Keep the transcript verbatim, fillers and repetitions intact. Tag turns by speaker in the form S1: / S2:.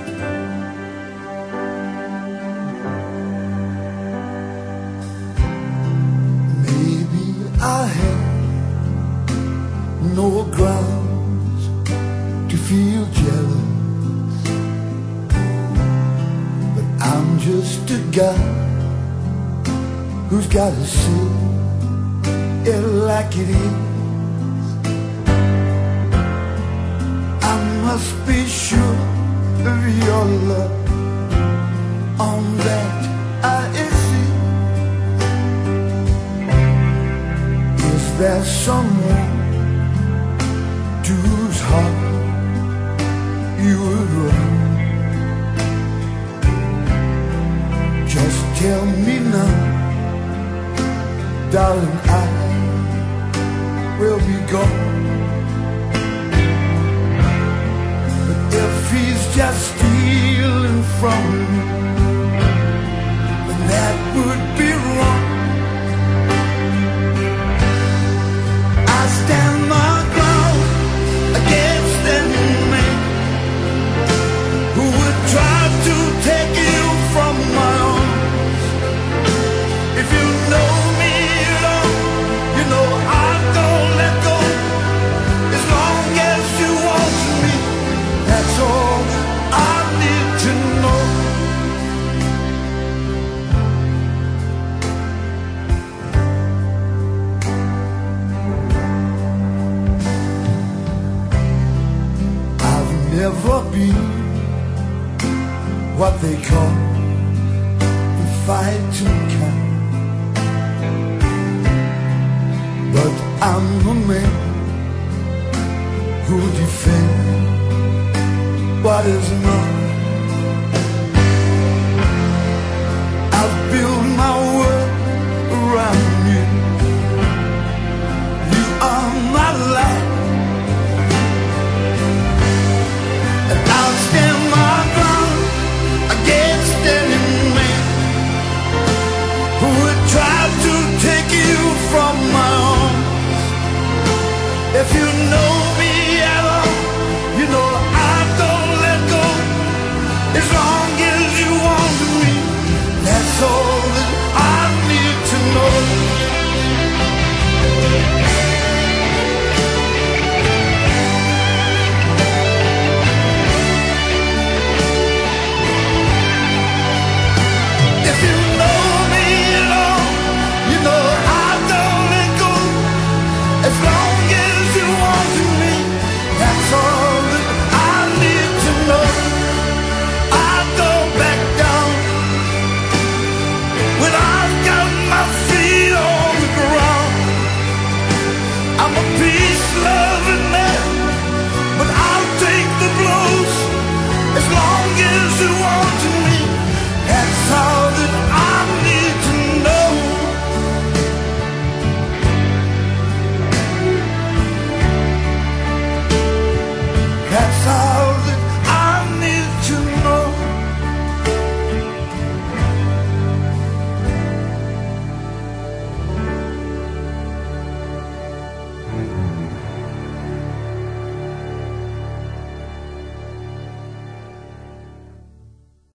S1: Maybe I have no grounds to feel jealous, but I'm just a guy who's gotta see it like it is. I must be sure of your love, on that I see. Is there someone to whose heart you would run? Just tell me now, darling, I will be gone. But if he's just stealing from me, then that would be wrong. I stand my ground against any man who would try to take you from my arms. If you know me at all, you know I'm gonna let go. As long as you want me, that's all I need to know. I've never been what they call the fighting kind, but I'm a man who defends what is